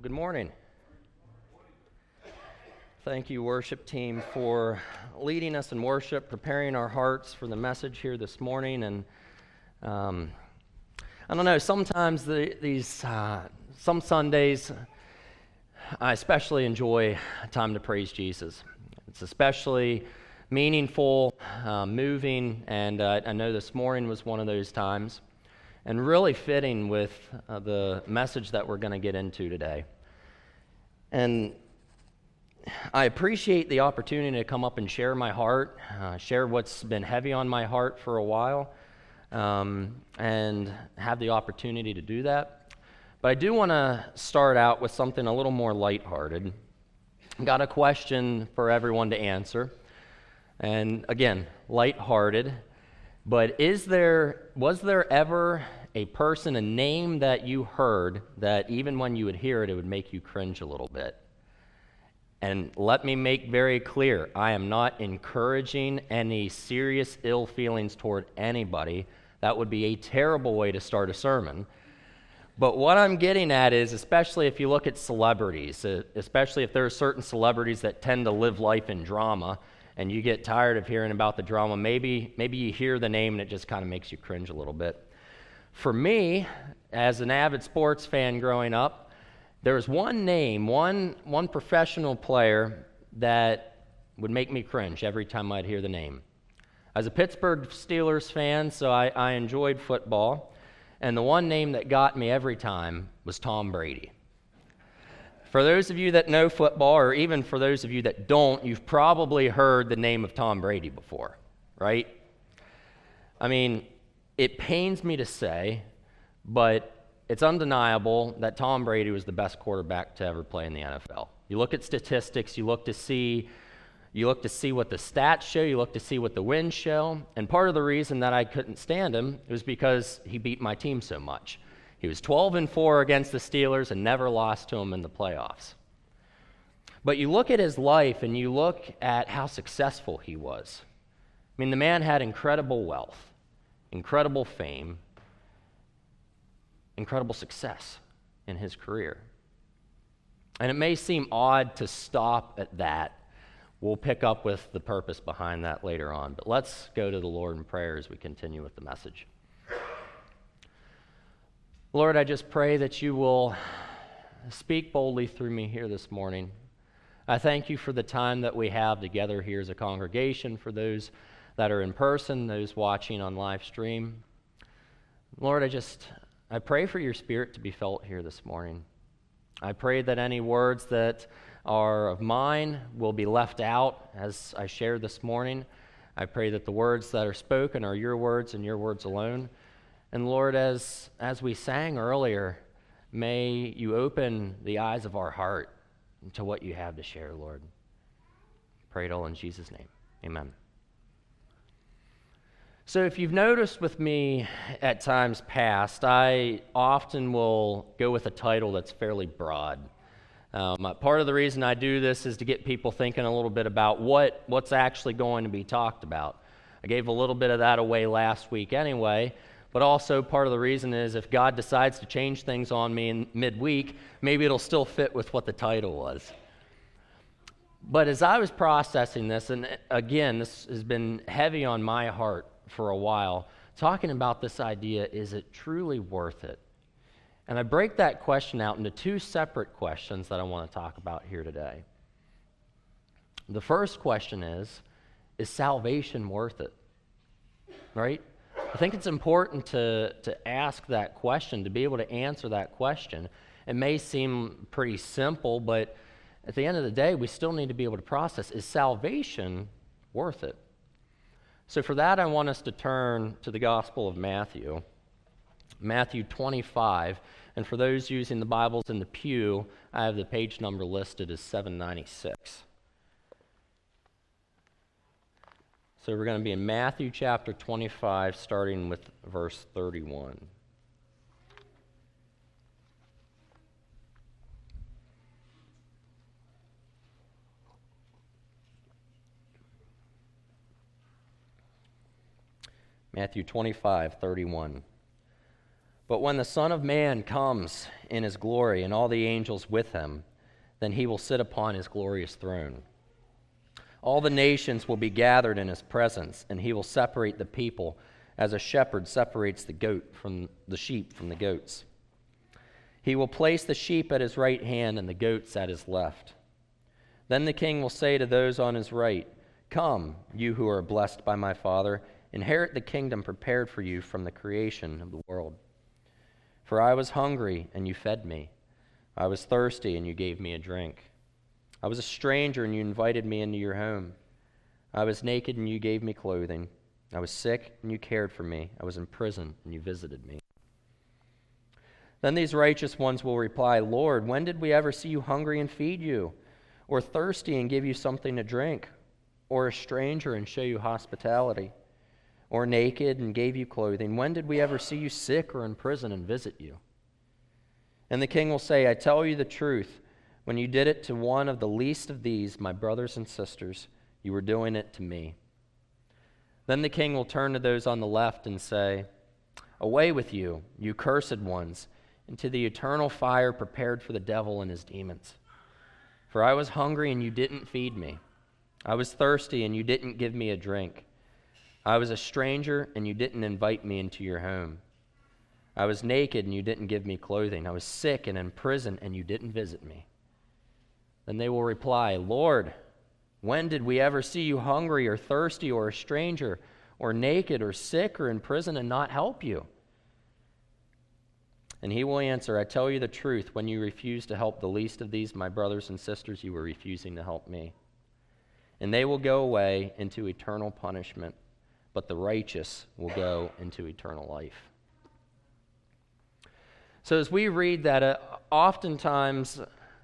Good morning. Thank you, worship team, for leading us in worship, preparing our hearts for the message here this morning. And I don't know, sometimes some Sundays, I especially enjoy time to praise Jesus. It's especially meaningful, moving, and I know this morning was one of those times, and really fitting with the message that we're going to get into today. And I appreciate the opportunity to come up and share my heart, share what's been heavy on my heart for a while, and have the opportunity to do that. But I do want to start out with something a little more lighthearted. I've got a question for everyone to answer. And again, lighthearted. But was there ever a person, a name that you heard that even when you would hear it, it would make you cringe a little bit? And let me make very clear, I am not encouraging any serious ill feelings toward anybody. That would be a terrible way to start a sermon. But what I'm getting at is, especially if you look at celebrities, especially if there are certain celebrities that tend to live life in drama, and you get tired of hearing about the drama, maybe you hear the name and it just kind of makes you cringe a little bit. For me, as an avid sports fan growing up, there was one name, one professional player that would make me cringe every time I'd hear the name. I was a Pittsburgh Steelers fan, so I enjoyed football, and the one name that got me every time was Tom Brady. For those of you that know football, or even for those of you that don't, you've probably heard the name of Tom Brady before, right? I mean, it pains me to say, but it's undeniable that Tom Brady was the best quarterback to ever play in the NFL. You look at statistics, you look to see what the stats show, you look to see what the wins show, and part of the reason that I couldn't stand him was because he beat my team so much. He was 12-4 against the Steelers and never lost to them in the playoffs. But you look at his life and you look at how successful he was. I mean, the man had incredible wealth, incredible fame, incredible success in his career. And it may seem odd to stop at that. We'll pick up with the purpose behind that later on. But let's go to the Lord in prayer as we continue with the message. Lord, I just pray that you will speak boldly through me here this morning. I thank you for the time that we have together here as a congregation, for those that are in person, those watching on live stream. Lord, I pray for your Spirit to be felt here this morning. I pray that any words that are of mine will be left out as I share this morning. I pray that the words that are spoken are your words and your words alone. And Lord, as we sang earlier, may you open the eyes of our heart to what you have to share, Lord. Pray it all in Jesus' name. Amen. So if you've noticed with me at times past, I often will go with a title that's fairly broad. Part of the reason I do this is to get people thinking a little bit about what's actually going to be talked about. I gave a little bit of that away last week anyway. But also part of the reason is if God decides to change things on me in midweek, maybe it'll still fit with what the title was. But as I was processing this, and again, this has been heavy on my heart for a while, talking about this idea, is it truly worth it? And I break that question out into two separate questions that I want to talk about here today. The first question is salvation worth it? Right? I think it's important to ask that question, to be able to answer that question. It may seem pretty simple, but at the end of the day, we still need to be able to process, is salvation worth it? So for that, I want us to turn to the Gospel of Matthew, Matthew 25. And for those using the Bibles in the pew, I have the page number listed as 796. So we're going to be in Matthew chapter 25, starting with verse 31. Matthew 25:31. But when the Son of Man comes in his glory and all the angels with him, then he will sit upon his glorious throne. All the nations will be gathered in his presence, and he will separate the people as a shepherd separates the sheep from the goats. He will place the sheep at his right hand and the goats at his left. Then the king will say to those on his right, "Come, you who are blessed by my Father, inherit the kingdom prepared for you from the creation of the world. For I was hungry, and you fed me. I was thirsty, and you gave me a drink. I was a stranger, and you invited me into your home. I was naked, and you gave me clothing. I was sick, and you cared for me. I was in prison, and you visited me." Then these righteous ones will reply, "Lord, when did we ever see you hungry and feed you, or thirsty and give you something to drink, or a stranger and show you hospitality, or naked and gave you clothing? When did we ever see you sick or in prison and visit you?" And the king will say, "I tell you the truth, when you did it to one of the least of these, my brothers and sisters, you were doing it to me." Then the king will turn to those on the left and say, "Away with you, you cursed ones, into the eternal fire prepared for the devil and his demons. For I was hungry, and you didn't feed me. I was thirsty, and you didn't give me a drink. I was a stranger, and you didn't invite me into your home. I was naked, and you didn't give me clothing. I was sick and in prison, and you didn't visit me." Then they will reply, "Lord, when did we ever see you hungry or thirsty or a stranger or naked or sick or in prison and not help you?" And he will answer, "I tell you the truth, when you refuse to help the least of these, my brothers and sisters, you were refusing to help me." And they will go away into eternal punishment, but the righteous will go into eternal life. So as we read that, oftentimes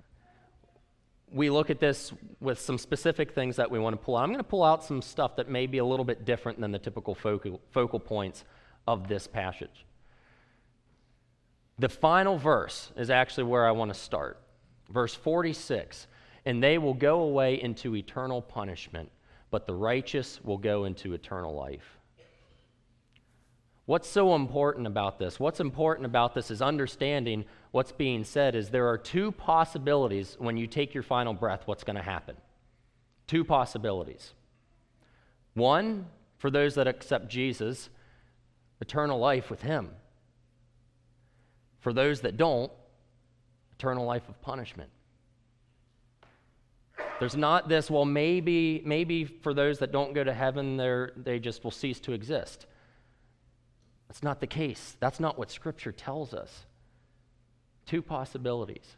we look at this with some specific things that we want to pull out. I'm going to pull out some stuff that may be a little bit different than the typical focal points of this passage. The final verse is actually where I want to start. Verse 46, "And they will go away into eternal punishment, but the righteous will go into eternal life." What's so important about this? What's important about this is understanding what's being said is there are two possibilities when you take your final breath, what's going to happen. Two possibilities. One, for those that accept Jesus, eternal life with him. For those that don't, eternal life of punishment. There's not this, well, maybe for those that don't go to heaven, they just will cease to exist. That's not the case. That's not what Scripture tells us. Two possibilities.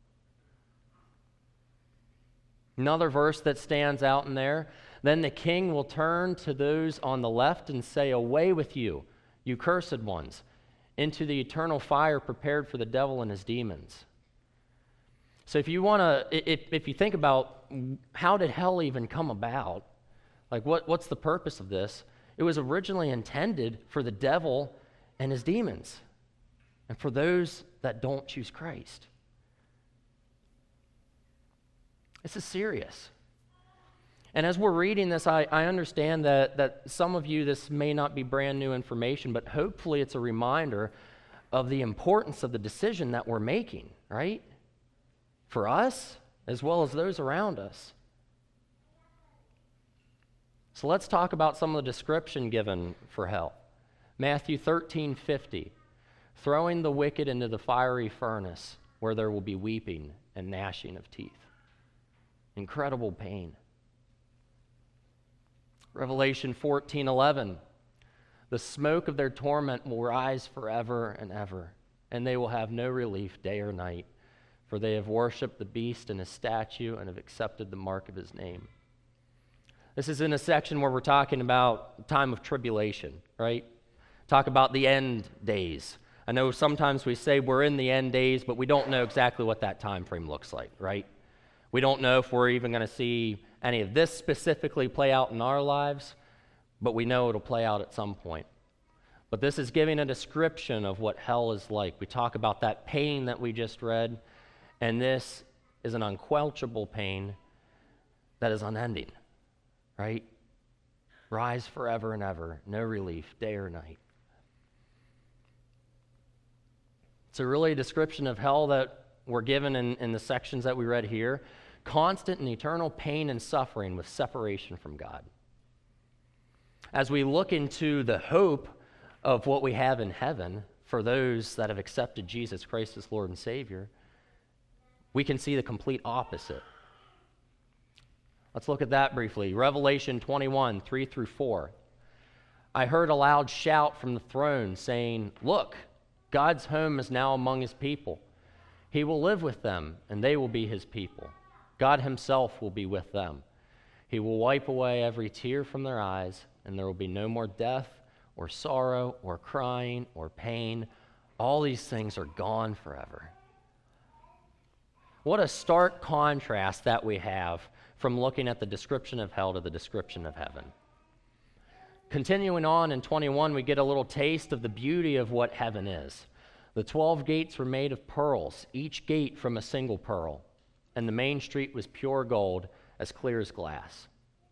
Another verse that stands out in there, "Then the king will turn to those on the left and say, 'Away with you, you cursed ones, into the eternal fire prepared for the devil and his demons.'" So if you think about how did hell even come about, like what's the purpose of this? It was originally intended for the devil and his demons, and for those that don't choose Christ. This is serious. And as we're reading this, I understand that some of you, this may not be brand new information, but hopefully it's a reminder of the importance of the decision that we're making, right? For us, as well as those around us. So let's talk about some of the description given for hell. Matthew 13:50, "Throwing the wicked into the fiery furnace, where there will be weeping and gnashing of teeth." Incredible pain. Revelation 14:11, "The smoke of their torment will rise forever and ever, and they will have no relief day or night, for they have worshipped the beast and his statue and have accepted the mark of his name." This is in a section where we're talking about time of tribulation, right? Talk about the end days. I know sometimes we say we're in the end days, but we don't know exactly what that time frame looks like, right? We don't know if we're even going to see any of this specifically play out in our lives, but we know it'll play out at some point. But this is giving a description of what hell is like. We talk about that pain that we just read, and this is an unquenchable pain that is unending, right? Rise forever and ever, no relief, day or night. It's a really description of hell that we're given in the sections that we read here. Constant and eternal pain and suffering with separation from God. As we look into the hope of what we have in heaven for those that have accepted Jesus Christ as Lord and Savior, we can see the complete opposite. Let's look at that briefly. Revelation 21, 3 through 4. I heard a loud shout from the throne saying, "Look, God's home is now among his people. He will live with them, and they will be his people. God himself will be with them. He will wipe away every tear from their eyes, and there will be no more death or sorrow or crying or pain. All these things are gone forever." What a stark contrast that we have from looking at the description of hell to the description of heaven. Continuing on in 21, we get a little taste of the beauty of what heaven is. The 12 gates were made of pearls, each gate from a single pearl, and the main street was pure gold, as clear as glass.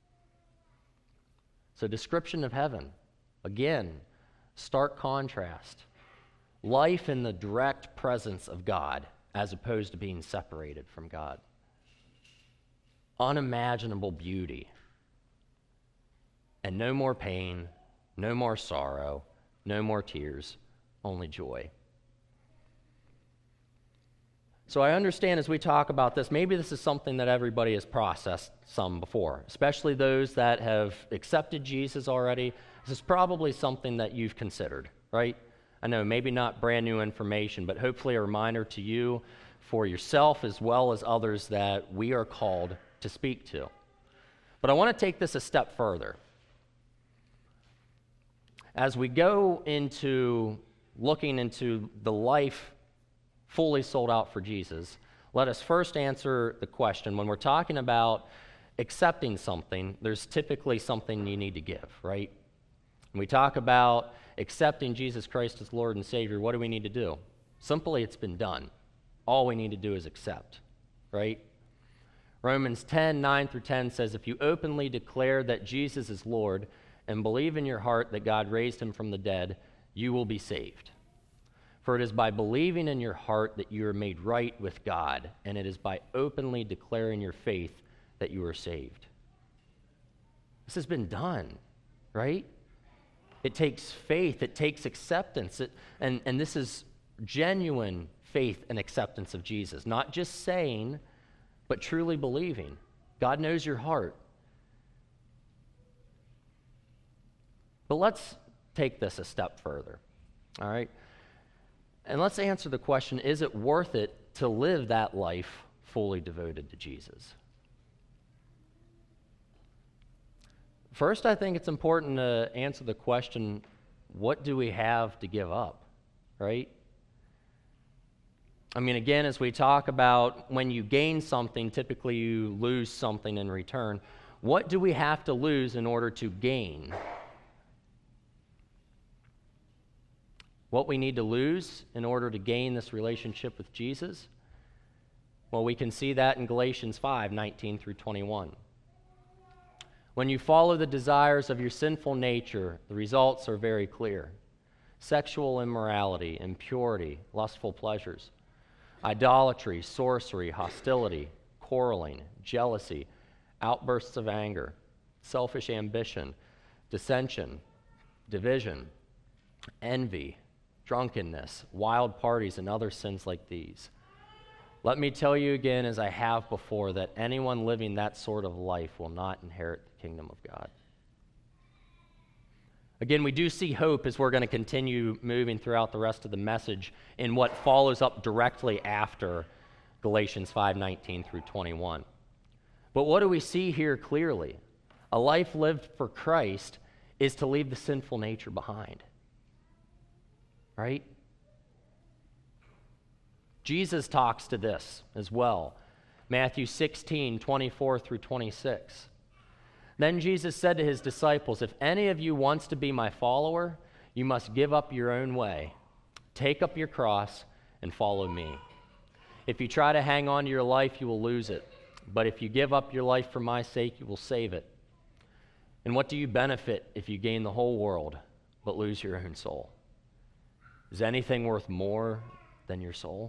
So, description of heaven, again, stark contrast. Life in the direct presence of God, as opposed to being separated from God. Unimaginable beauty. And no more pain, no more sorrow, no more tears, only joy. So I understand as we talk about this, maybe this is something that everybody has processed some before, especially those that have accepted Jesus already. This is probably something that you've considered, right? I know maybe not brand new information, but hopefully a reminder to you for yourself as well as others that we are called to speak to. But I want to take this a step further. As we go into looking into the life fully sold out for Jesus, let us first answer the question. When we're talking about accepting something, there's typically something you need to give, right? When we talk about accepting Jesus Christ as Lord and Savior, what do we need to do? Simply, it's been done. All we need to do is accept, right? Romans 10, 9 through 10 says, "If you openly declare that Jesus is Lord and believe in your heart that God raised him from the dead, you will be saved. For it is by believing in your heart that you are made right with God, and it is by openly declaring your faith that you are saved." This has been done, right? It takes faith, it takes acceptance, and this is genuine faith and acceptance of Jesus, not just saying, but truly believing. God knows your heart. But let's take this a step further, all right? And let's answer the question, is it worth it to live that life fully devoted to Jesus? First, I think it's important to answer the question, what do we have to give up, right? I mean, again, as we talk about when you gain something, typically you lose something in return. What do we have to lose in order to gain? What we need to lose in order to gain this relationship with Jesus? Well, we can see that in Galatians 5, 19 through 21. When you follow the desires of your sinful nature, the results are very clear. Sexual immorality, impurity, lustful pleasures, idolatry, sorcery, hostility, quarreling, jealousy, outbursts of anger, selfish ambition, dissension, division, envy, drunkenness, wild parties, and other sins like these. Let me tell you again, as I have before, that anyone living that sort of life will not inherit the kingdom of God. Again, we do see hope as we're going to continue moving throughout the rest of the message in what follows up directly after Galatians 5:19 through 21. But what do we see here clearly? A life lived for Christ is to leave the sinful nature behind. Right? Jesus talks to this as well. Matthew 16, 24 through 26. Then Jesus said to his disciples, "If any of you wants to be my follower, you must give up your own way. Take up your cross and follow me. If you try to hang on to your life, you will lose it. But if you give up your life for my sake, you will save it. And what do you benefit if you gain the whole world but lose your own soul? Is anything worth more than your soul?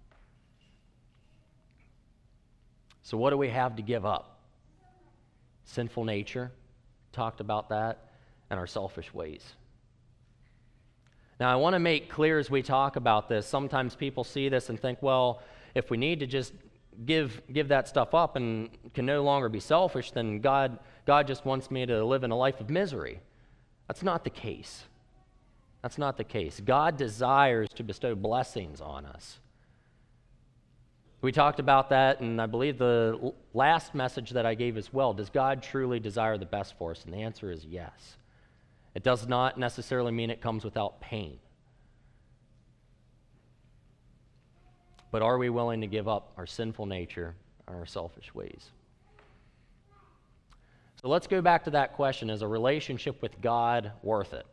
So what do we have to give up? Sinful nature, talked about that, and our selfish ways. Now, I want to make clear as we talk about this, sometimes people see this and think, well, if we need to just give that stuff up and can no longer be selfish, then God just wants me to live in a life of misery. That's not the case. That's not the case. God desires to bestow blessings on us. We talked about that, and I believe the last message that I gave as well. Does God truly desire the best for us? And the answer is yes. It does not necessarily mean it comes without pain. But are we willing to give up our sinful nature and our selfish ways? So let's go back to that question. Is a relationship with God worth it?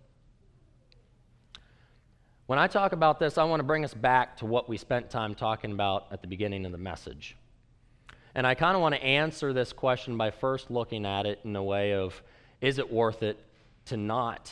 When I talk about this, I want to bring us back to what we spent time talking about at the beginning of the message. And I kind of want to answer this question by first looking at it in a way of, is it worth it to not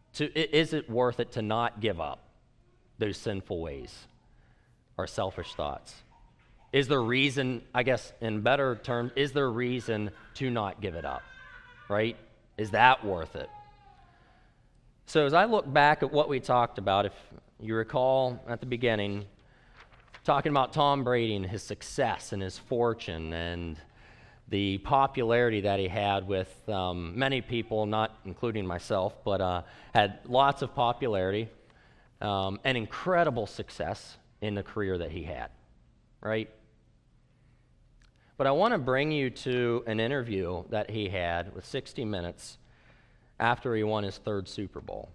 give up those sinful ways or selfish thoughts? Is there reason, I guess in better terms, is there reason to not give it up, right? Is that worth it? So as I look back at what we talked about, if you recall at the beginning, talking about Tom Brady and his success and his fortune and the popularity that he had with many people, not including myself, but had lots of popularity and incredible success in the career that he had, right? But I want to bring you to an interview that he had with 60 Minutes after he won his third Super Bowl.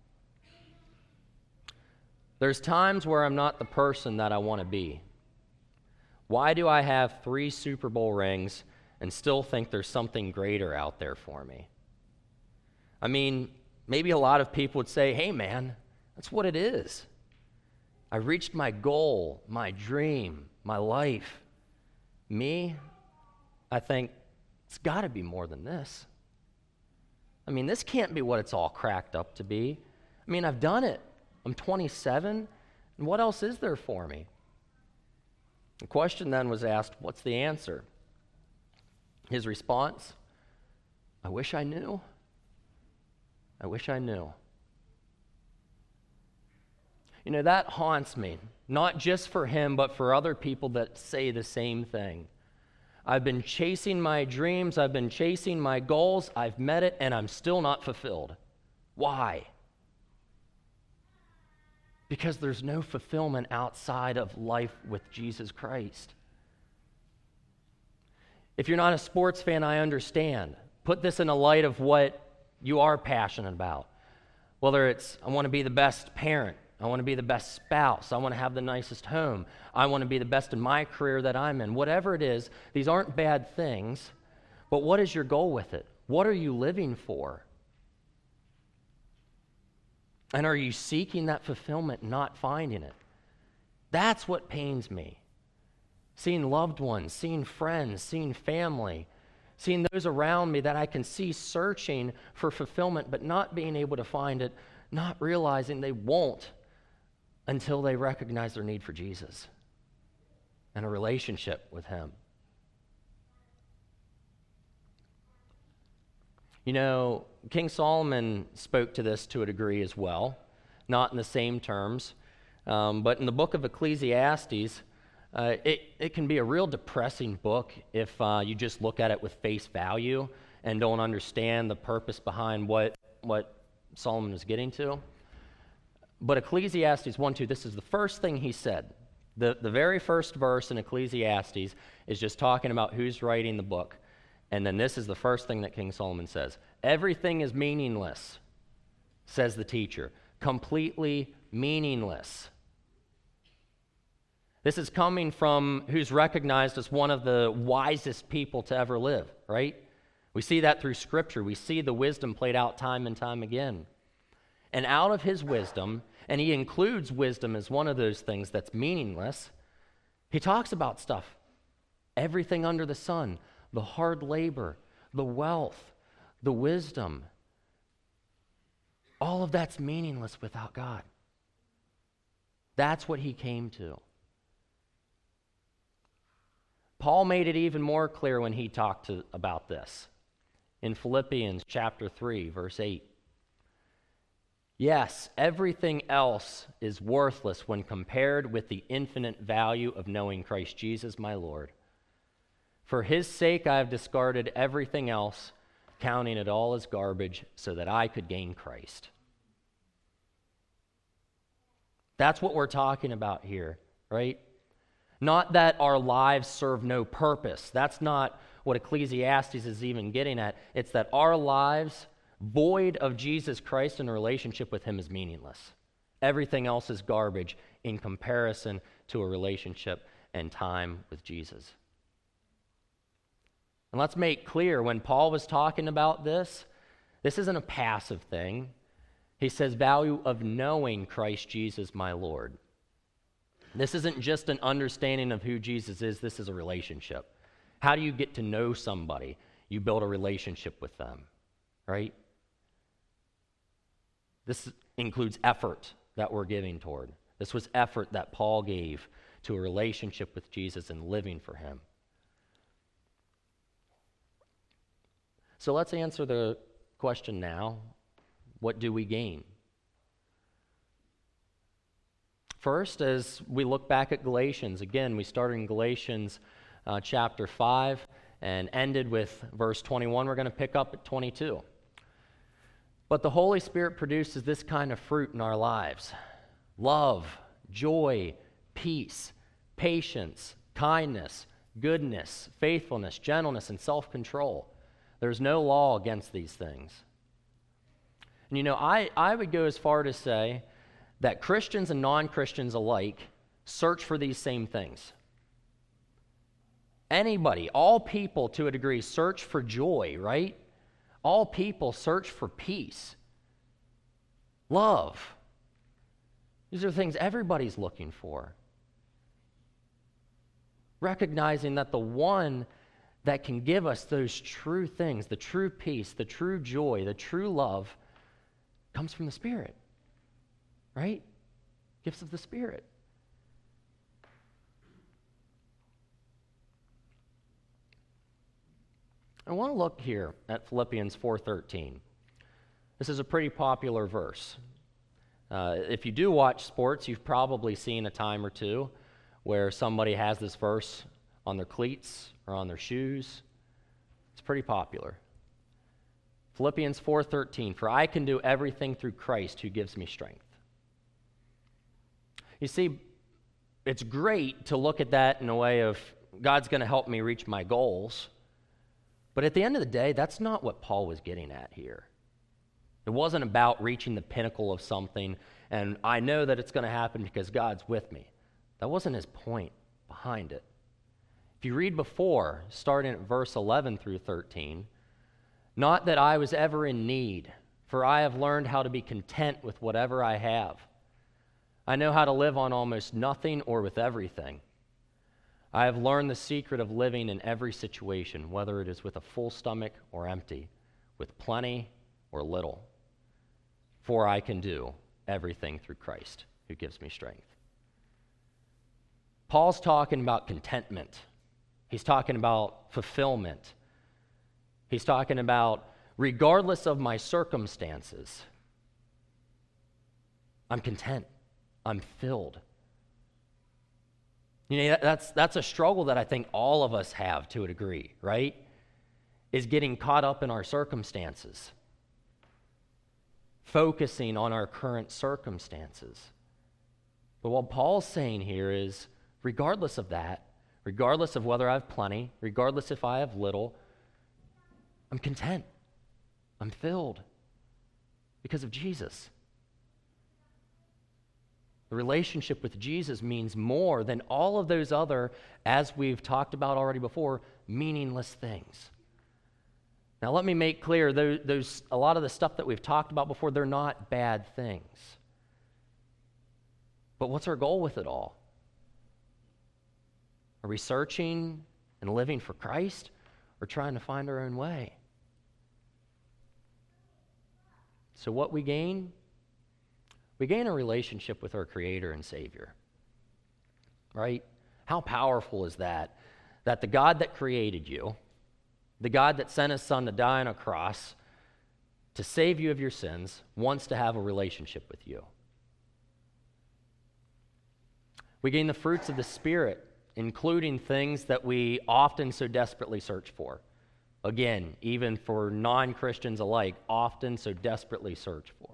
There's times where I'm not the person that I want to be. Why do I have 3 Super Bowl rings and still think there's something greater out there for me? I mean, maybe a lot of people would say, hey man, that's what it is. I reached my goal, my dream, my life. Me, I think it's got to be more than this. I mean, this can't be what it's all cracked up to be. I mean, I've done it. I'm 27, and what else is there for me? The question then was asked, what's the answer? His response, I wish I knew. I wish I knew. You know, that haunts me, not just for him, but for other people that say the same thing. I've been chasing my dreams, I've been chasing my goals, I've met it, and I'm still not fulfilled. Why? Because there's no fulfillment outside of life with Jesus Christ. If you're not a sports fan, I understand. Put this in a light of what you are passionate about. Whether it's, I want to be the best parent, I want to be the best spouse, I want to have the nicest home, I want to be the best in my career that I'm in. Whatever it is, these aren't bad things, but what is your goal with it? What are you living for? And are you seeking that fulfillment, not finding it? That's what pains me. Seeing loved ones, seeing friends, seeing family, seeing those around me that I can see searching for fulfillment, but not being able to find it, not realizing they won't until they recognize their need for Jesus and a relationship with Him. You know, King Solomon spoke to this to a degree as well, not in the same terms, but in the book of Ecclesiastes, it can be a real depressing book if you just look at it with face value and don't understand the purpose behind what Solomon is getting to. But Ecclesiastes 1:2, this is the first thing he said. The very first verse in Ecclesiastes is just talking about who's writing the book. And then this is the first thing that King Solomon says. Everything is meaningless, says the teacher. Completely meaningless. This is coming from who's recognized as one of the wisest people to ever live, right? We see that through Scripture. We see the wisdom played out time and time again. And out of his wisdom, and he includes wisdom as one of those things that's meaningless, he talks about stuff. Everything under the sun. The hard labor, the wealth, the wisdom, all of that's meaningless without God. That's what he came to. Paul made it even more clear when he talked about this in Philippians chapter 3, verse 8. Yes, everything else is worthless when compared with the infinite value of knowing Christ Jesus my Lord. For his sake I have discarded everything else, counting it all as garbage, so that I could gain Christ. That's what we're talking about here, right? Not that our lives serve no purpose. That's not what Ecclesiastes is even getting at. It's that our lives, void of Jesus Christ and a relationship with him, is meaningless. Everything else is garbage in comparison to a relationship and time with Jesus. And let's make clear, when Paul was talking about this isn't a passive thing. He says value of knowing Christ Jesus my Lord. This isn't just an understanding of who Jesus is. This is a relationship. How do you get to know somebody? You build a relationship with them, right? This includes effort that we're giving toward. This was effort that Paul gave to a relationship with Jesus and living for him. So let's answer the question now. What do we gain? First, as we look back at Galatians, again, we started in Galatians chapter 5 and ended with verse 21. We're going to pick up at 22. But the Holy Spirit produces this kind of fruit in our lives: love, joy, peace, patience, kindness, goodness, faithfulness, gentleness, and self-control. There's no law against these things. And you know, I would go as far to say that Christians and non-Christians alike search for these same things. Anybody, all people to a degree, search for joy, right? All people search for peace, love. These are things everybody's looking for. Recognizing that the one that can give us those true things, the true peace, the true joy, the true love, comes from the Spirit, right? Gifts of the Spirit. I want to look here at Philippians 4:13. This is a pretty popular verse. If you do watch sports, you've probably seen a time or two where somebody has this verse on their cleats or on their shoes. It's pretty popular. Philippians 4:13, for I can do everything through Christ who gives me strength. You see, it's great to look at that in a way of God's going to help me reach my goals. But at the end of the day, that's not what Paul was getting at here. It wasn't about reaching the pinnacle of something, and I know that it's going to happen because God's with me. That wasn't his point behind it. If you read before, starting at verse 11 through 13, not that I was ever in need, for I have learned how to be content with whatever I have. I know how to live on almost nothing or with everything. I have learned the secret of living in every situation, whether it is with a full stomach or empty, with plenty or little. For I can do everything through Christ who gives me strength. Paul's talking about contentment. He's talking about fulfillment. He's talking about regardless of my circumstances, I'm content. I'm filled. You know, that's a struggle that I think all of us have to a degree, right? Is getting caught up in our circumstances. Focusing on our current circumstances. But what Paul's saying here is, regardless of that, regardless of whether I have plenty, regardless if I have little, I'm content. I'm filled because of Jesus. The relationship with Jesus means more than all of those other, as we've talked about already before, meaningless things. Now, let me make clear, those a lot of the stuff that we've talked about before, they're not bad things. But what's our goal with it all? Are we searching and living for Christ, or trying to find our own way? So what we gain? We gain a relationship with our Creator and Savior, right? How powerful is that? That the God that created you, the God that sent his Son to die on a cross to save you of your sins, wants to have a relationship with you. We gain the fruits of the Spirit, including things that we often so desperately search for. Again, even for non-Christians alike, often so desperately search for.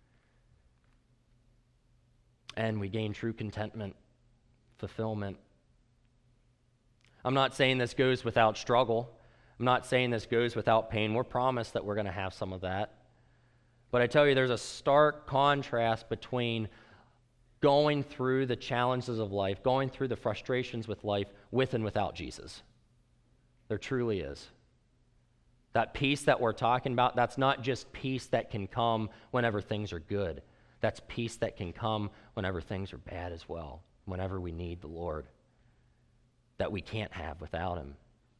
And we gain true contentment, fulfillment. I'm not saying this goes without struggle. I'm not saying this goes without pain. We're promised that we're going to have some of that. But I tell you, there's a stark contrast between going through the challenges of life, going through the frustrations with life, with and without Jesus. There truly is. That peace that we're talking about, that's not just peace that can come whenever things are good. That's peace that can come whenever things are bad as well, whenever we need the Lord, that we can't have without him.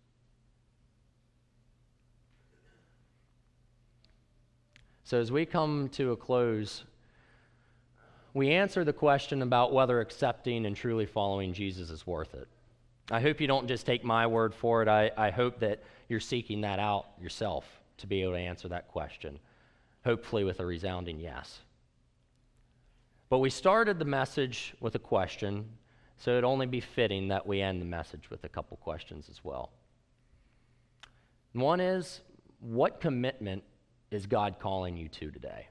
So as we come to a close, we answer the question about whether accepting and truly following Jesus is worth it. I hope you don't just take my word for it. I hope that you're seeking that out yourself to be able to answer that question, hopefully with a resounding yes. But we started the message with a question, so it'd only be fitting that we end the message with a couple questions as well. One is, what commitment is God calling you to today?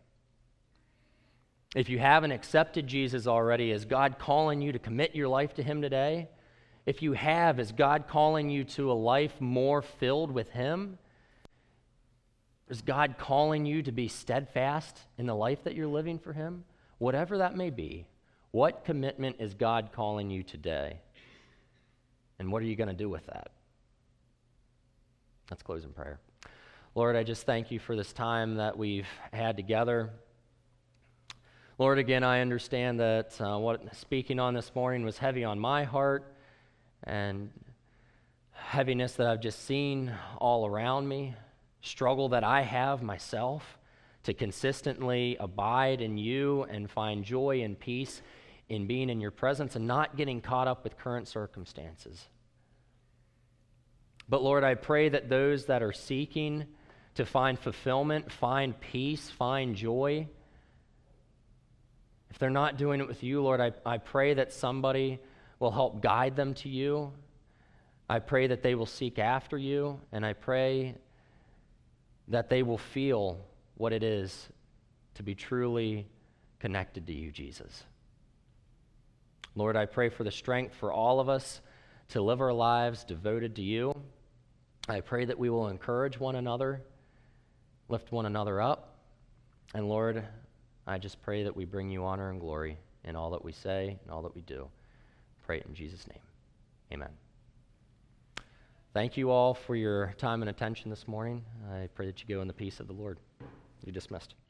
If you haven't accepted Jesus already, is God calling you to commit your life to him today? If you have, is God calling you to a life more filled with him? Is God calling you to be steadfast in the life that you're living for him? Whatever that may be, what commitment is God calling you today? And what are you going to do with that? Let's close in prayer. Lord, I just thank you for this time that we've had together. Lord, again, I understand that what speaking on this morning was heavy on my heart, and heaviness that I've just seen all around me, struggle that I have myself to consistently abide in you and find joy and peace in being in your presence and not getting caught up with current circumstances. But Lord, I pray that those that are seeking to find fulfillment, find peace, find joy, if they're not doing it with you, Lord, I pray that somebody will help guide them to you. I pray that they will seek after you, and I pray that they will feel what it is to be truly connected to you, Jesus. Lord, I pray for the strength for all of us to live our lives devoted to you. I pray that we will encourage one another, lift one another up, and Lord, I just pray that we bring you honor and glory in all that we say and all that we do. Pray it in Jesus' name. Amen. Thank you all for your time and attention this morning. I pray that you go in the peace of the Lord. You're dismissed.